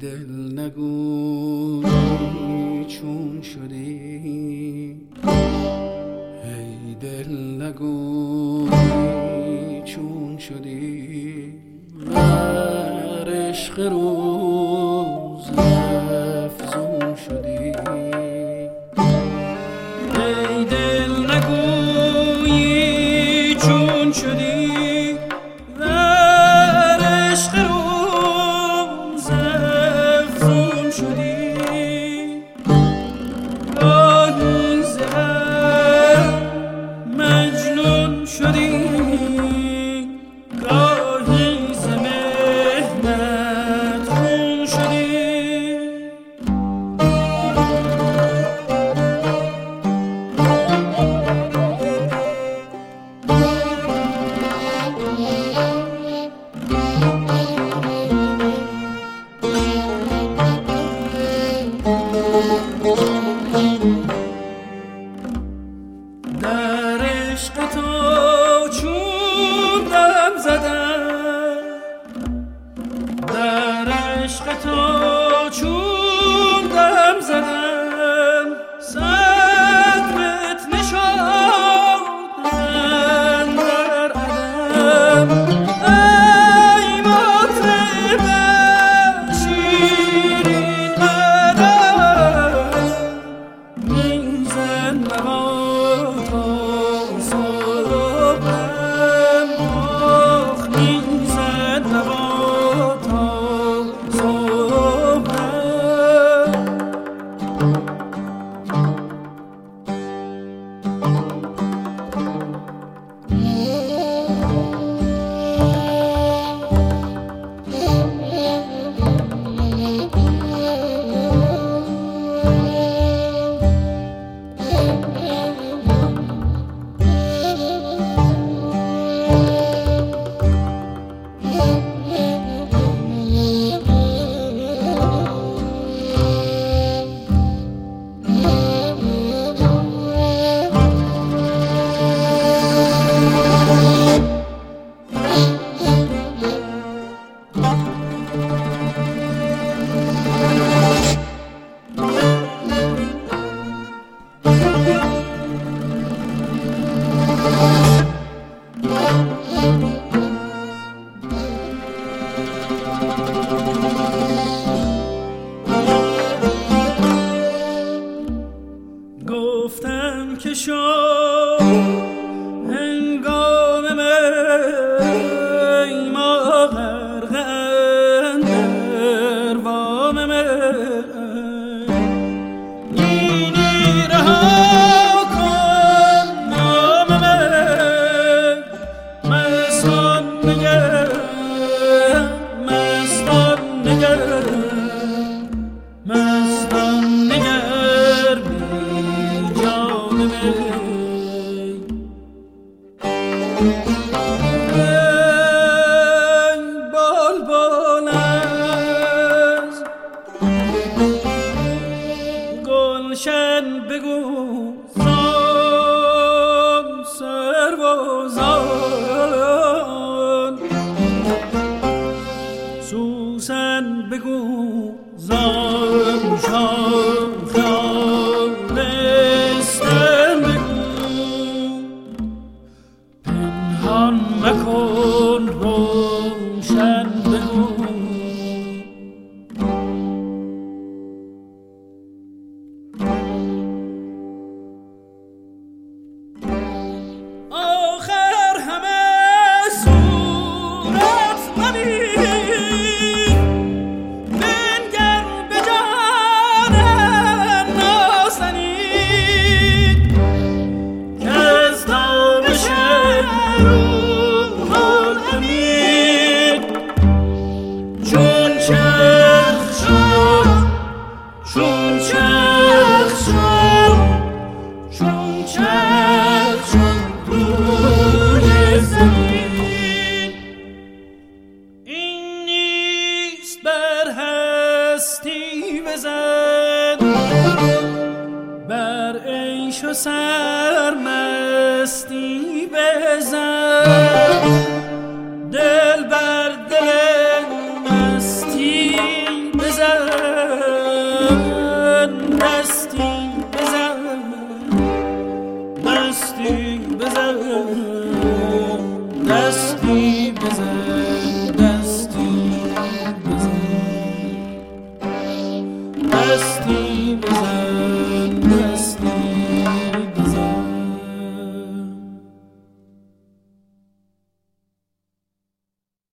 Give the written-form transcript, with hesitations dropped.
دل نگوی چون شدی، ای دل نگوی چون شدی، بر عشق روز افزون شدی. ای دل نگوی چون شدی، بر عشق روز افزون شدی. گاهی ز مجنون شدی، گاهی ز مهنت خون شدی. در عشق تو چون دم زدم، در عشق تو چون دم زدم، صد فتنه شد اندر عدم. ای مطرب شیرین قدم، میزن نوا تا صبحم، آخ میزن نوا تا صبحم. گفتم که شد هنگام می، ما غرق اندر وام می. اینی رها کن نام می، مستان نگر، مستان نگر، مستان نگر بی جان می. ای بلبل از گلشن بگو زان سربازان، سوسن بگو زان شاخلستان، بگو پنهان مکن روشن بگو. آخر همه صورت ببین، بنگر به جان نازنین، که از تابش روح الامین چون چرخ شد، چون چرخ شد، چون چرخ شد روی زمین. این نیست بر هستی بزن، بر عیش و سرمستی بزن. دل بر دل مستی بزن، دستی بزن دستی